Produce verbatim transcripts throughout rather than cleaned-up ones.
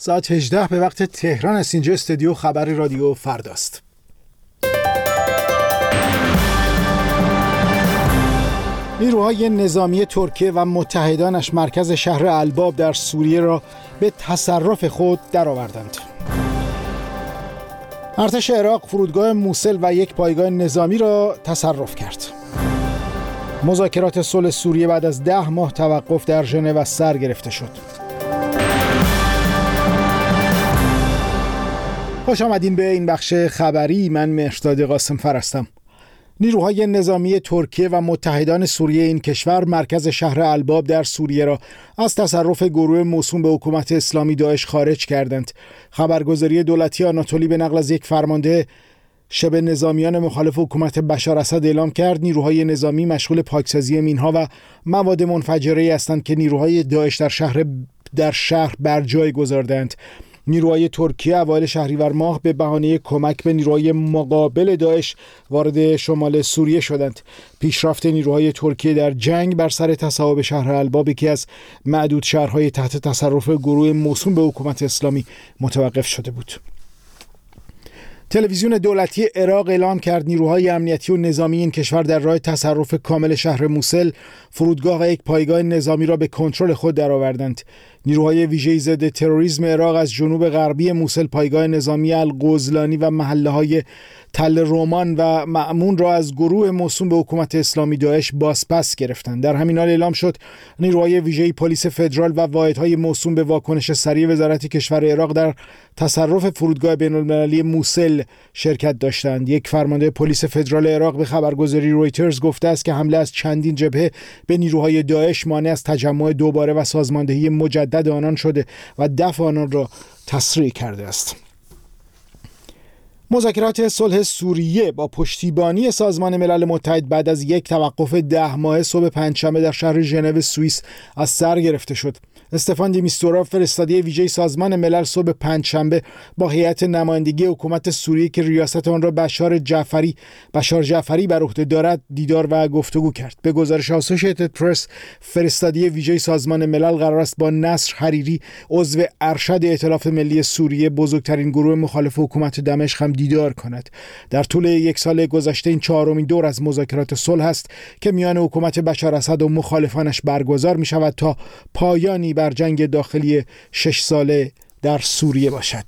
ساعت هجده به وقت تهران است. اینجا استودیو خبر رادیو فرداست. نیروهای نظامی ترکیه و متحدانش مرکز شهر الباب در سوریه را به تصرف خود درآوردند. ارتش عراق فرودگاه موسل و یک پایگاه نظامی را تصرف کرد. مذاکرات صلح سوریه بعد از ده ماه توقف در ژنو سر گرفته شد. خوش آمدین به این بخش خبری. من مهرداد قاسم فر هستم. نیروهای نظامی ترکیه و متحدان سوریه این کشور مرکز شهر الباب در سوریه را از تصرف گروه موسوم به حکومت اسلامی داعش خارج کردند. خبرگزاری دولتی آناتولی به نقل از یک فرمانده شبه نظامیان مخالف حکومت بشار اسد اعلام کرد نیروهای نظامی مشغول پاکسازی مینها و مواد منفجره هستند که نیروهای داعش در شهر در شهر بر جای گذاردند. نیروهای ترکیه اوایل شهریور ماه به بهانه کمک به نیروهای مقابل داعش وارد شمال سوریه شدند. پیشرفت نیروهای ترکیه در جنگ بر سر تصاحب شهر الباب که از معدود شهرهای تحت تصرف گروه موسوم به حکومت اسلامی متوقف شده بود. تلویزیون دولتی عراق اعلام کرد نیروهای امنیتی و نظامی این کشور در راه تصرف کامل شهر موسل فرودگاه و یک پایگاه نظامی را به کنترل خود درآوردند. نیروهای ویژه ضد تروریسم عراق از جنوب غربی موسل پایگاه نظامی القزلانی و محله‌های تل رومان و مأمون را از گروه موسوم به حکومت اسلامی داعش بازپس گرفتند. در همین حال اعلام شد نیروهای ویژه پلیس فدرال و واحدهای موسوم به واکنش سریع وزارت کشور عراق در تصرف فرودگاه بین‌المللی موسل شرکت داشتند. یک فرمانده پلیس فدرال عراق به خبرگزاری رویترز گفته است که حمله از چندین جبهه به نیروهای داعش مانع از تجمع دوباره و سازماندهی مجدد آنان شده و دفع آنان را تسریع کرده است. مذاکرات صلح سوریه با پشتیبانی سازمان ملل متحد بعد از یک توقف ده ماه صبح پنجشنبه در شهر ژنو سوئیس از سر گرفته شد. استفان دی میستورا فرستاده ویژه سازمان ملل صبح پنجشنبه با هیئت نمایندگی حکومت سوریه که ریاست آن را بشار جعفری بشار جعفری بر عهده دارد دیدار و گفتگو کرد. به گزارش اسوسییتد پرس فرستاده ویژه سازمان ملل قرار است با نصر حریری عضو ارشد ائتلاف ملی سوریه بزرگترین گروه مخالف حکومت دمشق هم دیدار کند. در طول یک سال گذشته این چهارمین دور از مذاکرات صلح است که میان حکومت بشار اسد و مخالفانش برگزار می شود تا پایانی بر جنگ داخلی شش ساله در سوریه باشد.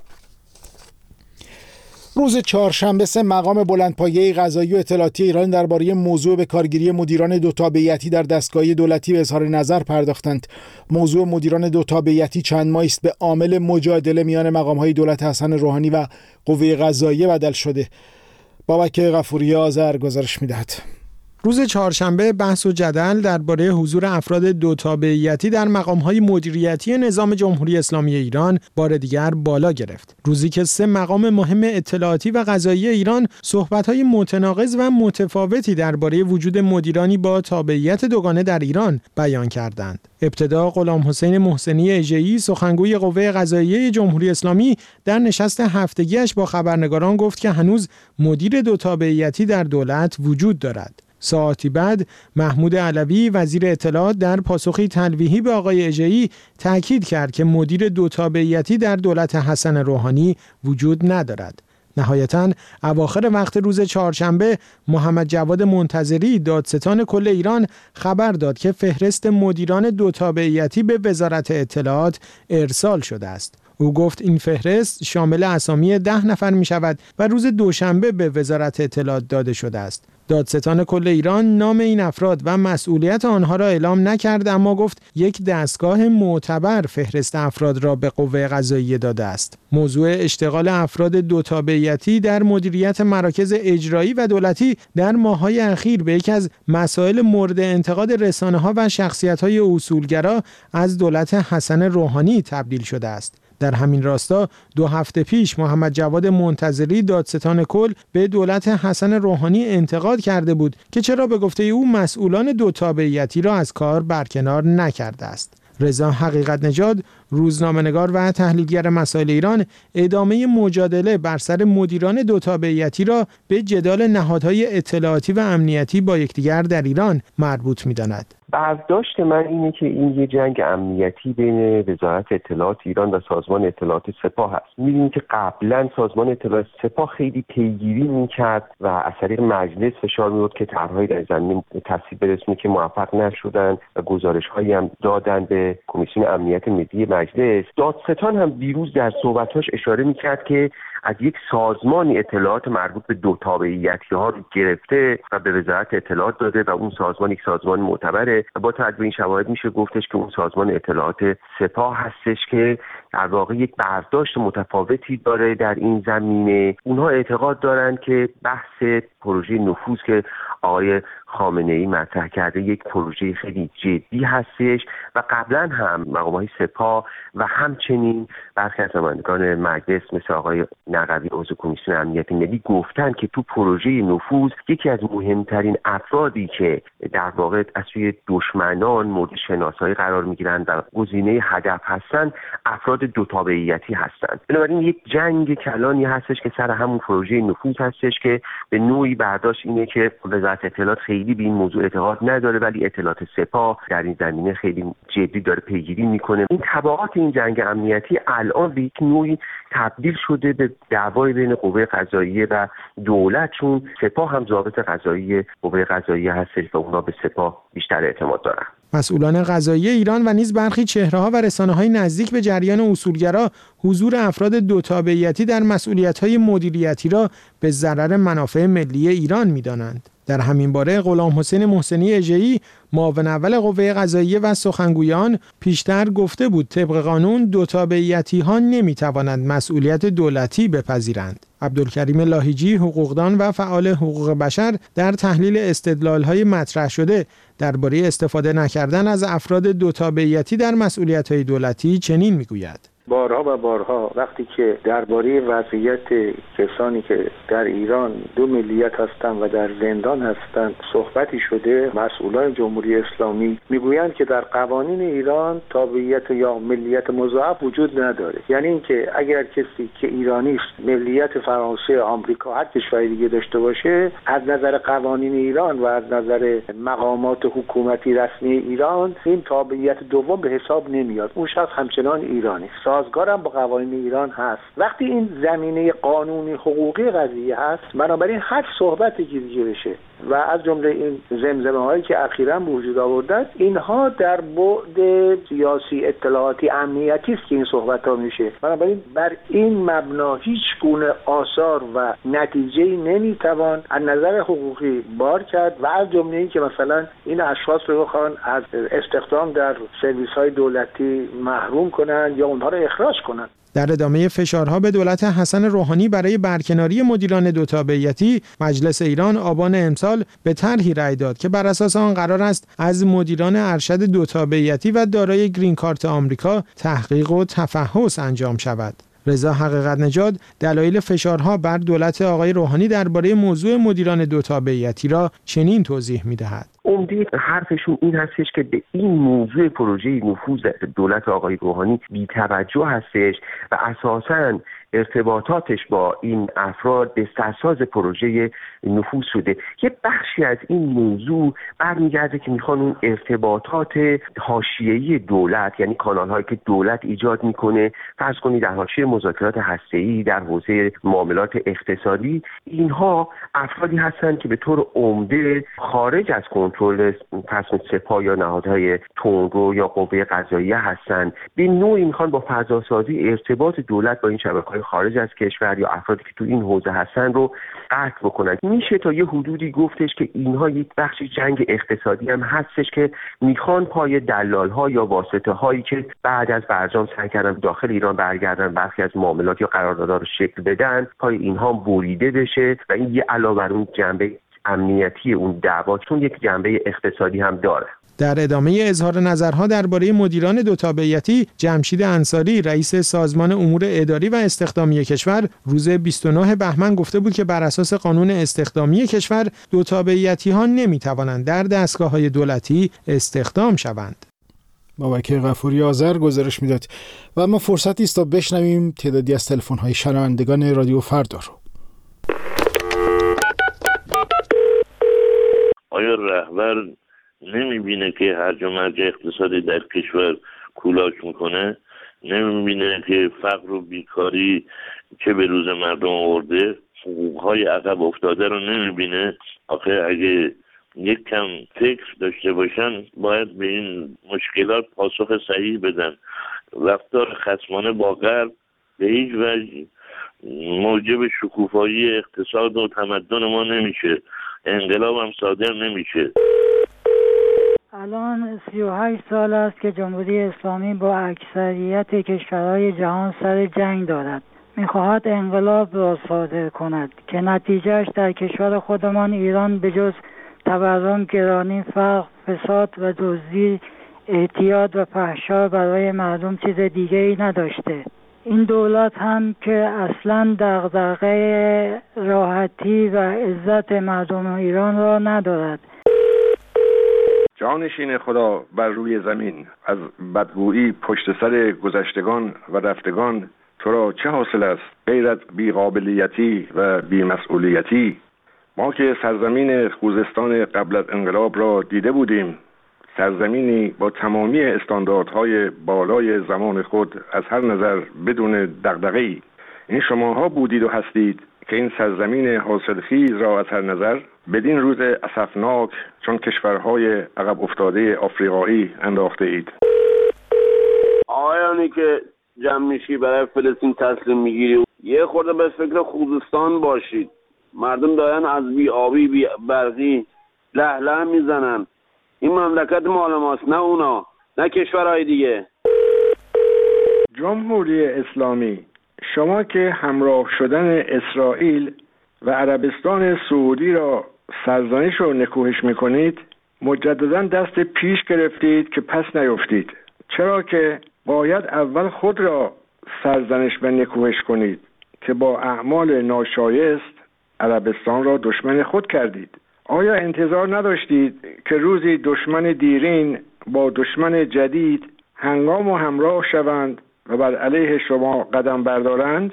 روز چهارشنبه سه مقام بلندپایه قضایی و اطلاعاتی ایران درباره موضوع به کارگیری مدیران دو تابعیتی در دستگاه دولتی به اظهار نظر پرداختند. موضوع مدیران دو تابعیتی چند ماهی است به عامل مجادله میان مقام‌های دولت حسن روحانی و قوه قضاییه بدل شده. بابک غفوری آذر گزارش می‌دهد. روز چهارشنبه بحث و جدل درباره حضور افراد دو تابعیتی در مقام‌های مدیریتی نظام جمهوری اسلامی ایران بار دیگر بالا گرفت. روزی که سه مقام مهم اطلاعاتی و قضایی ایران صحبت‌های متناقض و متفاوتی درباره وجود مدیرانی با تابعیت دوگانه در ایران بیان کردند. ابتدا غلام حسین محسنی اژه‌ای سخنگوی قوه قضاییه جمهوری اسلامی در نشست هفتگیش با خبرنگاران گفت که هنوز مدیر دو تابعیتی در دولت وجود دارد. ساعتی بعد محمود علوی وزیر اطلاعات در پاسخی تلویحی به آقای اژه‌ای تاکید کرد که مدیر دو تابعیتی در دولت حسن روحانی وجود ندارد. نهایتاً اواخر وقت روز چهارشنبه محمد جواد منتظری دادستان کل ایران خبر داد که فهرست مدیران دو تابعیتی به وزارت اطلاعات ارسال شده است. او گفت این فهرست شامل اسامی ده نفر می شود و روز دوشنبه به وزارت اطلاعات داده شده است. دادستان کل ایران نام این افراد و مسئولیت آنها را اعلام نکرد، اما گفت یک دستگاه معتبر فهرست افراد را به قوه قضاییه داده است. موضوع اشتغال افراد دو تابعیتی در مدیریت مراکز اجرایی و دولتی در ماه‌های اخیر به یکی از مسائل مورد انتقاد رسانه‌ها و شخصیت‌های اصولگرا از دولت حسن روحانی تبدیل شده است. در همین راستا دو هفته پیش محمد جواد منتظری دادستان کل به دولت حسن روحانی انتقاد کرده بود که چرا به گفته او مسئولان دو تابعیتی را از کار برکنار نکرده است. رضا حقیقت نژاد، روزنامه‌نگار و تحلیلگر مسائل ایران، ادامه مجادله بر سر مدیران دو تابعیتی را به جدال نهادهای اطلاعاتی و امنیتی با یکدیگر در ایران مربوط می‌داند. برداشت من اینه که این یه جنگ امنیتی بین وزارت اطلاعات ایران و سازمان اطلاعات سپاه هست. می‌بینیم که قبلا سازمان اطلاعات سپاه خیلی پیگیری می‌کرد و از طریق مجلس فشار می‌آورد که طرح‌های در زمینه تصویب برسونه که موفق نشدن و گزارش‌هایی هم دادن به کمیسیون امنیت ملی مجلس. دادستان هم دیروز در صحبت‌هاش اشاره می‌کرد که از یک سازمانی اطلاعات مربوط به دو تابعیتی ها رو گرفته و به وزارت اطلاعات داده و اون سازمان یک سازمان معتبره و با توجه به این شواهد میشه گفتش که اون سازمان اطلاعات سپاه هستش که در واقع یک برداشت متفاوتی داره در این زمینه. اونها اعتقاد دارن که بحث پروژه نفوذ که آقای خامنه‌ای مطرح کرده یک پروژه خیلی جدی هستش و قبلا هم مقام‌های سپاه و همچنین برخی از نمایندگان مجلس مثل آقای نقوی عضو کمیسیون امنیت ملی گفتن که تو پروژه نفوذ یکی از مهمترین افرادی که در واقع از سوی دشمنان مورد شناسایی قرار میگیرن و گزینه هدف هستن افراد دو تابعیتی هستن. بنابراین یک جنگ کلانی هستش که سر همون پروژه نفوذ هستش که به نوعی برداشت اینه که وزارت اطلاعات خیلی به این موضوع اعتقاد نداره ولی اطلاعات سپاه در این زمینه خیلی جدی داره پیگیری میکنه. این تبعات این جنگ امنیتی الان به یک نوعی تبدیل شده به دعوای بین قوه قضاییه و دولت، چون سپاه هم ضابط قضایی قوه قضاییه هستش و اونا به سپاه بیشتر اعتماد دارن. مسئولان قضایی ایران و نیز برخی چهره‌ها و رسانه‌های نزدیک به جریان اصولگرا حضور افراد دو تابعیتی در مسئولیت‌های مدیریتی را به ضرر منافع ملی ایران می‌دانند. در همین باره غلام حسین محسنی اژه‌ای معاون اول قوه قضاییه و سخنگویان پیشتر گفته بود طبق قانون دو تابعیتی‌ها نمی‌توانند مسئولیت دولتی بپذیرند. عبدالکریم لاهیجی حقوقدان و فعال حقوق بشر در تحلیل استدلال‌های مطرح شده درباره استفاده نکردن از افراد دو تابعیتی در مسئولیت‌های دولتی چنین می‌گوید: بارها و بارها وقتی که درباره وضعیت کسانی که در ایران دو ملیت هستند و در زندان هستند صحبتی شده، مسئولان جمهوری اسلامی میگویند که در قوانین ایران تابعیت یا ملیت مضاعف وجود نداره. یعنی اینکه اگر کسی که ایرانی است ملیت فرانسه، آمریکا، هر کشور دیگه داشته باشه، از نظر قوانین ایران و از نظر مقامات حکومتی رسمی ایران این تابعیت دوم به حساب نمیاد. اون شخص همچنان ایرانی است، سازگارم با قوانین ایران هست. وقتی این زمینه قانونی حقوقی قضیه هست، بنابراین هر صحبتی که دیگه بشه و از جمله این زمزمه هایی که اخیراً به وجود آوردن، اینها در بعد سیاسی اطلاعاتی امنیتی است که این صحبت ها میشه. بنابراین بر این مبنا هیچ گونه آثار و نتیجه‌ای نمیتوان از نظر حقوقی بار کرد و از جمله این که مثلا این اشخاص رو بخوان از استخدام در سرویس های دولتی محروم کنن یا اونها رو اخراج کنن. در ادامه فشارها به دولت حسن روحانی برای برکناری مدیران دو تابعیتی، مجلس ایران آبان امسال به طرحی رأی داد که بر اساس آن قرار است از مدیران ارشد دو تابعیتی و دارای گرین کارت آمریکا تحقیق و تفحص انجام شود. رضا حقیقت نژاد دلایل فشارها بر دولت آقای روحانی درباره موضوع مدیران دو تابعیتی را چنین توضیح می‌دهد: عمده حرفشون این هستش که به این موضوع پروژه نفوذ دولت آقای روحانی بی‌توجه هستش و اساساً ارتباطاتش با این افراد به اساس پروژه نفوذ شده. یه بخشی از این موضوع برمیگرده که میخوان اون ارتباطات حاشیه‌ای دولت، یعنی کانال‌هایی که دولت ایجاد میکنه، فرض کنید در حاشیه مذاکرات هسته‌ای، در حوزه معاملات اقتصادی، اینها افرادی هستن که به طور عمده خارج از کنترل تصمیم سپاه یا نهادهای تندرو یا قوه قضاییه هستن. به نوعی میخوان با فضاسازی ارتباط دولت با این شبکه‌های خارج از کشور یا افرادی که تو این حوزه هستن رو قطع بکنن. میشه تا یه حدودی گفتش که اینها یک بخشی جنگ اقتصادی هم هستش که میخوان پای دلال‌ها یا واسطه‌هایی که بعد از برجام سعی کردن داخل ایران برگردن برخی از معاملات یا قراردادها رو شکل بدن، پای اینها بریده بشه و این یه علاوه بر اون جنبه امنیتی اون دعوا چون یک جنبه اقتصادی هم داره. در ادامه اظهار نظرها درباره مدیران دو تابعیتی، جمشید انصاری رئیس سازمان امور اداری و استخدامی کشور روز بیست و نه بهمن گفته بود که بر اساس قانون استخدامی کشور دو تابعیتی ها نمی توانند در دستگاه های دولتی استخدام شوند. بابک غفوری آذر گزارش میداد. و اما فرصتی است تا بشنویم تعدادی از تلفن های شنوندگان رادیو فردا رو. آیا رهبر نمیبینه که هرج و مرج اقتصادی در کشور کولاک میکنه، نمیبینه که فقر و بیکاری چه به روز مردم آورده، حقوقهای عقب افتاده رو نمیبینه. آخه اگه یک کم فکر داشته باشن باید به این مشکلات پاسخ صحیح بدن. رفتار خصمانه با غرب به هیچ وجه موجب شکوفایی اقتصاد و تمدن ما نمیشه، انقلاب هم صادر نمیشه. الان سی و هشت سال است که جمهوری اسلامی با اکثریت کشورهای جهان سر جنگ دارد. میخواهد انقلاب را صادر کند که نتیجهش در کشور خودمان ایران به جز تورم، گرانی، فقر، فساد و دزدی، اعتیاد و فحشا برای مردم چیز دیگه‌ای نداشته. این دولت هم که اصلاً دغدغه راحتی و عزت مردم ایران را ندارد. جانشین خدا بر روی زمین، از بدگویی پشت سر گذشتگان و رفتگان تو را چه حاصل است غیر از بی‌قابلیتی و بی‌مسئولیتی؟ ما که سرزمین خوزستان قبل از انقلاب را دیده بودیم، سرزمینی با تمامی استانداردهای بالای زمان خود از هر نظر بدون دغدغه‌ای. این شماها بودید و هستید که این سرزمین حاصلخیز را از هر نظر بدین روز اسفناک چون کشورهای عقب افتاده آفریقایی انداخته اید. آقایانی که جمع میشی برای فلسطین تسلیم میگیری، یه خورده به فکر خوزستان باشید. مردم دارن از بی آبی بی برقی له له میزنن. این مملکت مال ماست، نه اونا، نه کشورهای دیگه. جمهوری اسلامی، شما که همراه شدن اسرائیل و عربستان سعودی را سرزنش و نکوهش میکنید، مجددا دست پیش گرفتید که پس نیفتید. چرا که باید اول خود را سرزنش و نکوهش کنید که با اعمال ناشایست عربستان را دشمن خود کردید. آیا انتظار نداشتید که روزی دشمن دیرین با دشمن جدید هنگام و همراه شوند و بر علیه شما قدم بردارند؟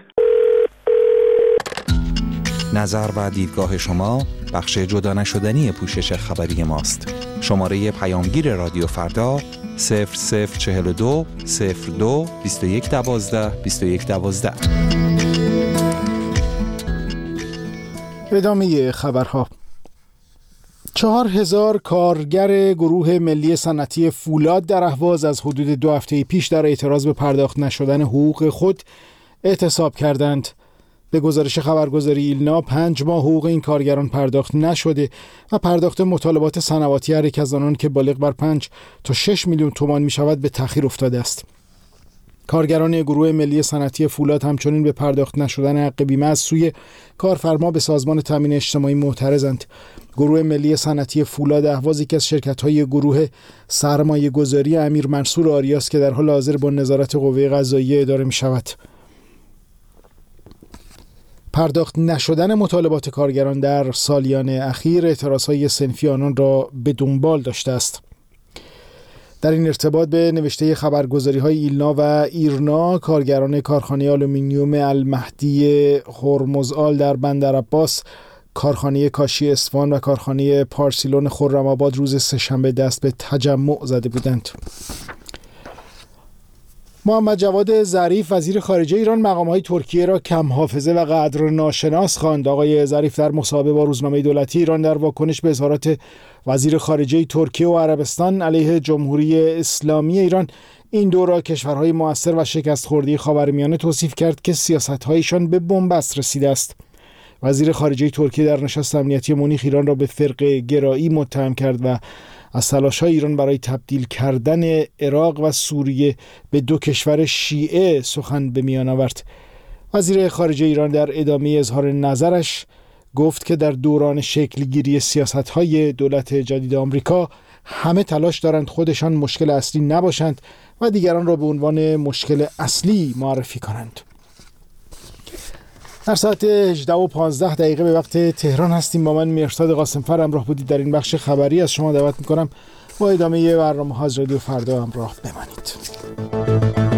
نظر و دیدگاه شما بخش جدا نشدنی پوشش خبری ماست. شماره پیامگیر رادیو فردا صفر صفر چهل و دو صفر دو بیست و یک دوازده بیست و یک دوازده. ادامه خبرها. چهار هزار کارگر گروه ملی صنعتی فولاد در اهواز از حدود دو هفته پیش در اعتراض به پرداخت نشدن حقوق خود اعتصاب کردند. به گزارش خبرگزاری ایلنا پنج ماه حقوق این کارگران پرداخت نشده و پرداخت مطالبات صنواتی هر یک از آنان که بالغ بر پنج تا شش میلیون تومان می شود به تأخیر افتاده است. کارگران گروه ملی صنعتی فولاد همچنین به پرداخت نشدن حق بیمه از سوی کارفرما به سازمان تامین اجتماعی معترضند. گروه ملی صنعتی فولاد اهواز یکی از شرکت‌های گروه سرمایه‌گذاری امیر منصور آریاس که در حال حاضر با نظارت قوه قضاییه اداره می‌شود. پرداخت نشدن مطالبات کارگران در سالیان اخیر اعتراضهای صنفی آنان را به دنبال داشته است. در این ارتباط به نوشته خبرگزاری‌های ایلنا و ایرنا، کارگران کارخانه آلومینیوم المهدی هرمزآل در بندرعباس، کارخانه کاشی اصفهان و کارخانه پارسیلون خرم‌آباد روز سه‌شنبه دست به تجمع زده بودند. محمد جواد ظریف وزیر خارجه ایران مقام‌های ترکیه را کم حافظه و قدر ناشناس خواند. آقای ظریف در مصاحبه با روزنامه دولتی ایران در واکنش به اظهارات وزیر خارجه ترکیه و عربستان علیه جمهوری اسلامی ایران این دو را کشورهای مؤثر و شکست خورده خاورمیانه توصیف کرد که سیاست‌هایشان به بنبست رسیده است. وزیر خارجه ترکیه در نشست امنیتی مونیخ ایران را به فرقه گرایی متهم کرد و از تلاش‌های ایران برای تبدیل کردن عراق و سوریه به دو کشور شیعه سخن به میان آورد. وزیر خارجه ایران در ادامه اظهار نظرش گفت که در دوران شکلگیری سیاست‌های دولت جدید آمریکا همه تلاش دارند خودشان مشکل اصلی نباشند و دیگران را به عنوان مشکل اصلی معرفی کنند. در ساعت هجده و پانزده دقیقه به وقت تهران هستیم. با من مهرزاد قاسمفر همراه بودید در این بخش خبری. از شما دعوت میکنم با ادامه برنامه‌ها از رادیو فردا همراه بمانید.